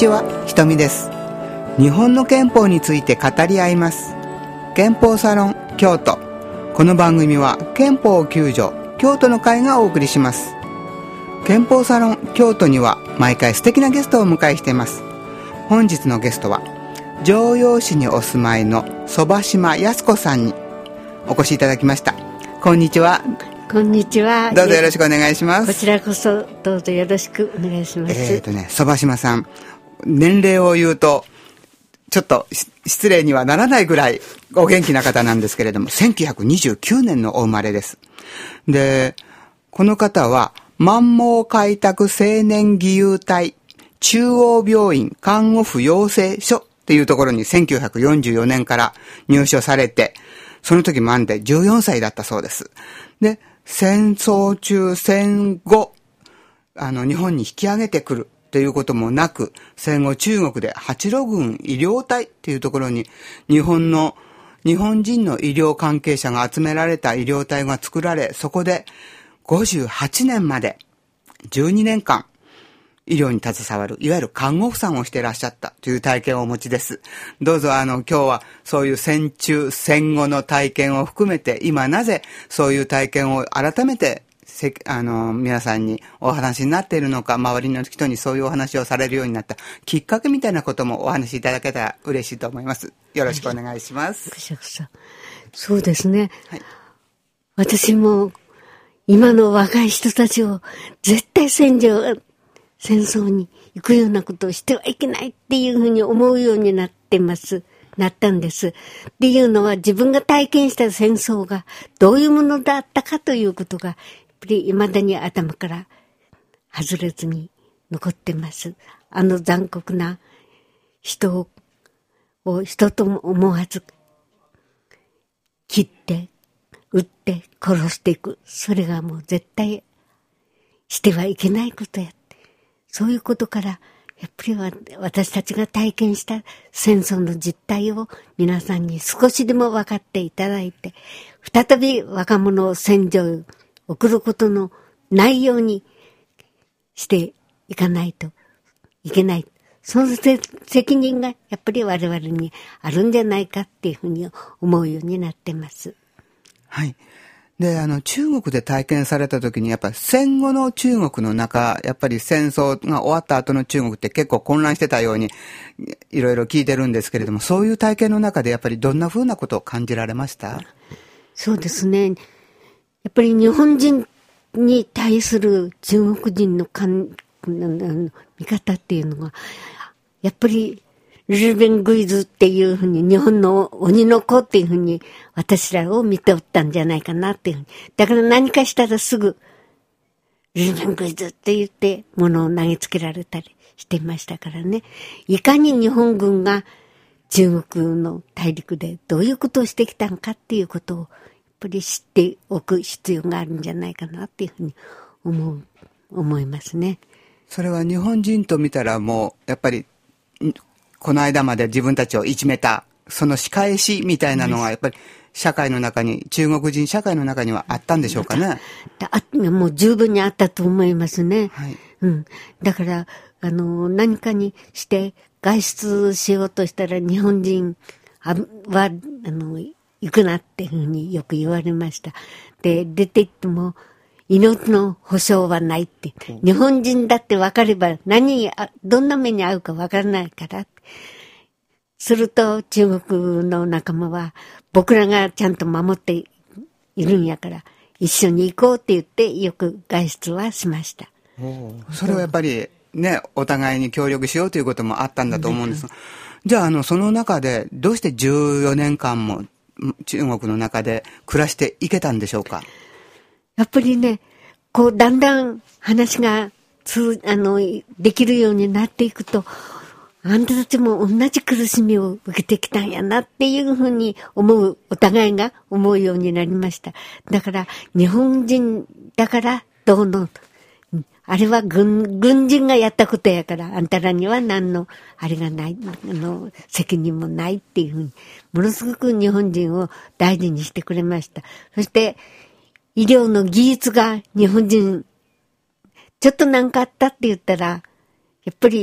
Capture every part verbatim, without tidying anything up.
ちは、ひとみです。日本の憲法について語り合います。憲法サロン京都。この番組は憲法きゅう条京都の会がお送りします。憲法サロン京都には毎回素敵なゲストをお迎えしています。本日のゲストは城陽市にお住まいの曽場島靖子さんにお越しいただきました。こんにちは。 こんにちは。 どうぞよろしくお願いします。 こちらこそどうぞよろしくお願いします。 えーとね、曽場島さん、年齢を言うとちょっと失礼にはならないぐらいお元気な方なんですけれども、せんきゅうひゃくにじゅうきゅうねんのお生まれです。で、この方は満蒙開拓青年義勇隊中央病院看護婦養成所っていうところにせんきゅうひゃくよんじゅうよねんから入所されて、その時満でじゅうよんさいだったそうです。で、戦争中戦後、あの日本に引き上げてくるということもなく、戦後中国で八路軍医療隊っていうところに日本の日本人の医療関係者が集められた医療隊が作られ、そこでごじゅうはちねんまでじゅうにねんかん医療に携わるいわゆる看護婦さんをしていらっしゃったという体験をお持ちです。どうぞあの今日はそういう戦中戦後の体験を含めて、今なぜそういう体験を改めてせあの皆さんにお話になっているのか、周りの人にそういうお話をされるようになったきっかけみたいなこともお話しいただけたら嬉しいと思います。よろしくお願いします。 はい、そうですね、はい、私も今の若い人たちを絶対戦場戦争に行くようなことをしてはいけないっていうふうに思うようになってますなったんです。っていうのは、自分が体験した戦争がどういうものだったかということがやっぱり未だに頭から外れずに残ってます。あの残酷な人をを人とも思わず切って撃って殺していく、それがもう絶対してはいけないことやって、そういうことからやっぱり私たちが体験した戦争の実態を皆さんに少しでも分かっていただいて、再び若者を戦場へ送ることのないようにしていかないといけない。その責任がやっぱり我々にあるんじゃないかっていうふうに思うようになってます。 はい。で、あの、中国で体験された時に、やっぱり戦後の中国の中、やっぱり戦争が終わった後の中国って結構混乱してたように、いろいろ聞いてるんですけれども、そういう体験の中でやっぱりどんな風なことを感じられました？ そうですね。やっぱり日本人に対する中国人の感見方っていうのが、やっぱりルベングイズっていうふうに、日本の鬼の子っていうふうに私らを見ておったんじゃないかなっていうふうに。だから何かしたらすぐルベングイズって言って物を投げつけられたりしてましたからね。いかに日本軍が中国の大陸でどういうことをしてきたのかっていうことをやっぱり知っておく必要があるんじゃないかなっていうふうに思う、思いますね。 それは日本人と見たらもうやっぱりこの間まで自分たちをいじめたその仕返しみたいなのがやっぱり社会の中に、中国人社会の中にはあったんでしょうかね。 あ、もう十分にあったと思いますね。 はい。 うん。だからあの何かにして外出しようとしたら日本人はあの行くなっていうふうによく言われました。で、出て行っても命の保証はないって。日本人だって分かれば何、どんな目に遭うか分からないから。すると中国の仲間は僕らがちゃんと守っているんやから一緒に行こうって言ってよく外出はしました。 それはやっぱりね、お互いに協力しようということもあったんだと思うんですが、じゃああのその中でどうしてじゅうよねんかんも中国の中で暮らしていけたんでしょうか？ やっぱりね、こうだんだん話がつあのできるようになっていくと、あんたたちも同じ苦しみを受けてきたんやなっていうふうに思う、お互いが思うようになりました。だから日本人だからどうの、あれは 軍, 軍人がやったことやからあんたらには何のあれがない、あの責任もないっていうふうに、ものすごく日本人を大事にしてくれました。そして医療の技術が日本人ちょっとなんかあったって言ったらやっぱり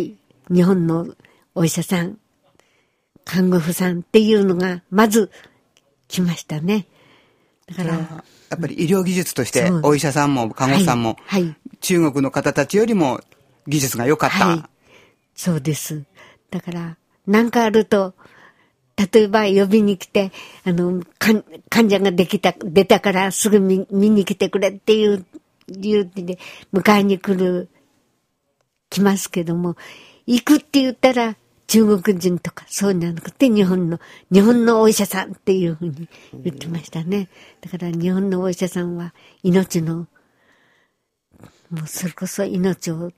日本のお医者さん、看護婦さんっていうのがまず来ましたね。だからやっぱり医療技術としてお医者さんも看護師さんも、はいはい、中国の方たちよりも技術が良かった、はい、 そうです。だから何かあると例えば呼びに来てあの患者ができた出たからすぐ 見, 見に来てくれっていう理由で迎えに来る来ますけども、行くって言ったら中国人とかそうじゃなくて日本の日本のお医者さんっていうふうに言ってましたね。だから日本のお医者さんは命のもうそれこそ命を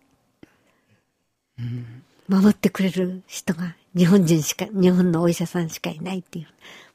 守ってくれる人が日本人しか日本のお医者さんしかいないっていう。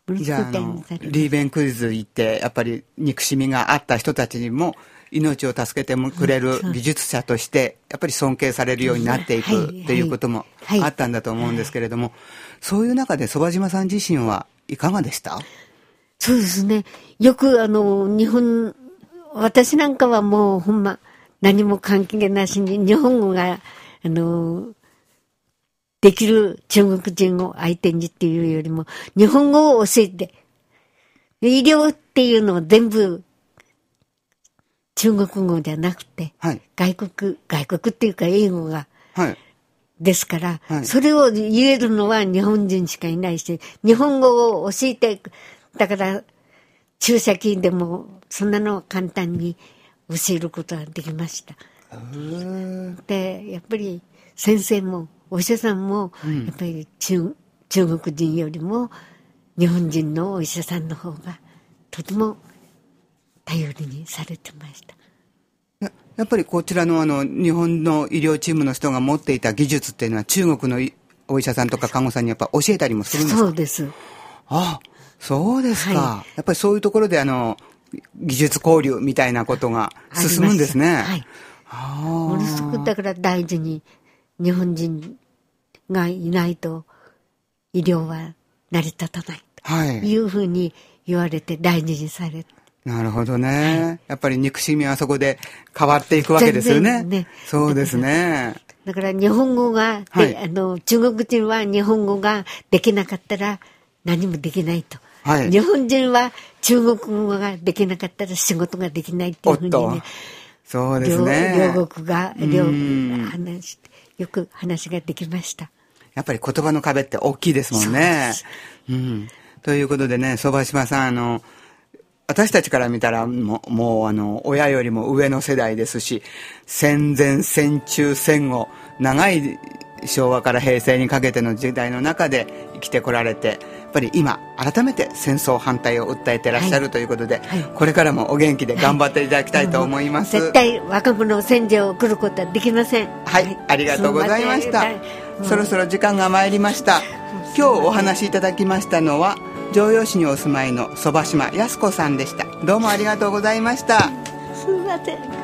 じゃあ、あのリーベンクイズ行ってやっぱり憎しみがあった人たちにも命を助けてくれる技術者としてやっぱり尊敬されるようになっていくということもあったんだと思うんですけれども、そういう中で傍島さん自身はいかがでした？ そうですね。よくあの日本私なんかはもうほんま何も関係なしに日本語があのできる中国人を相手にっていうよりも日本語を教えて医療っていうのを全部中国語じゃなくて、はい、外国外国っていうか英語が、はい、ですから、はい、それを言えるのは日本人しかいないし日本語を教えてだから注射器でもそんなの簡単に教えることができました。でやっぱり先生もお医者さんもやっぱり 中, 中国人よりも日本人のお医者さんの方がとても頼りにされてました。 や, やっぱりこちら の, あの日本の医療チームの人が持っていた技術っていうのは中国のお医者さんとか看護さんにやっぱ教えたりもするんですか？ そうです。 あ、そうですか、はい、やっぱりそういうところであの技術交流みたいなことが進むんですね。はい、 あものすごくだから大事に日本人がいないと医療は成り立たないというふうに言われて大事にされて、 なるほどね、はい、やっぱり憎しみはそこで変わっていくわけですよね。ね、そうですね。 だから日本語が、はい、あの中国人は日本語ができなかったら何もできないと、はい、日本人は中国語ができなかったら仕事ができないっていうふうにね、 そうですね、 両国が両国が話してよく話ができました。 やっぱり言葉の壁って大きいですもんね。うん、ということでね、傍島さん、あの私たちから見たらもう、もうあの親よりも上の世代ですし、戦前戦中戦後長い昭和から平成にかけての時代の中で生きてこられて、やっぱり今改めて戦争反対を訴えてらっしゃるということで、はいはい、これからもお元気で頑張っていただきたいと思います。 はい、絶対若者戦場を送ることはできません。 はい、はい、ありがとうございました。そろそろ時間が参りました。今日お話しいただきましたのは城陽市にお住まいの傍島靖子さんでした。どうもありがとうございました。 すみません。